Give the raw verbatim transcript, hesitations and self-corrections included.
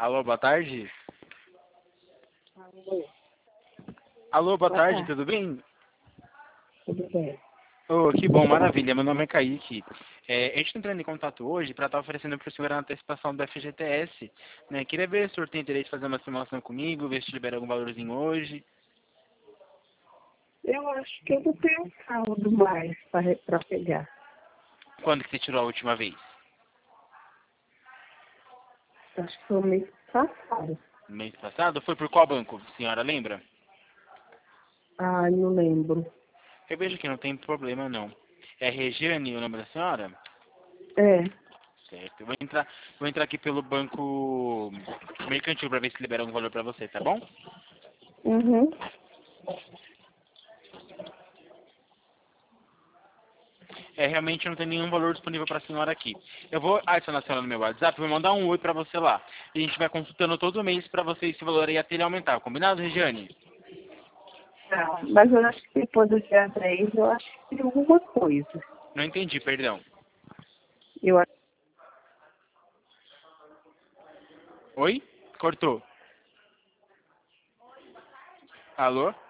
Alô, boa tarde? Alô, Alô, boa boa tarde, tarde, tudo bem? tudo bem? Oh, que bom, maravilha. Meu nome é Kaique. É, a gente está entrando em contato hoje para estar oferecendo para o senhor a antecipação do F G T S. Né? Queria ver se o senhor tem interesse em fazer uma simulação comigo, ver se libera algum valorzinho hoje. Eu acho que eu não tenho saldo mais para pegar. Quando que você tirou a última vez? Acho que foi o mês passado. Mês passado? Foi por qual banco, senhora, lembra? Ah, não lembro. Eu vejo que não tem problema, não. É Regiane o nome da senhora? É, Certo. Eu vou entrar, vou entrar aqui pelo banco mercantil para ver se libera algum valor para você, tá bom? uhum. É, realmente não tem nenhum valor disponível para a senhora aqui. Eu vou adicionar a senhora no meu WhatsApp, vou mandar um oi para você lá. E a gente vai consultando todo mês para você esse valor aí até ele aumentar. Combinado, Regiane? Tá. Mas eu acho que depois do dia dez, eu acho que tem alguma coisa. Não entendi, perdão. Eu acho Oi? Cortou. Alô?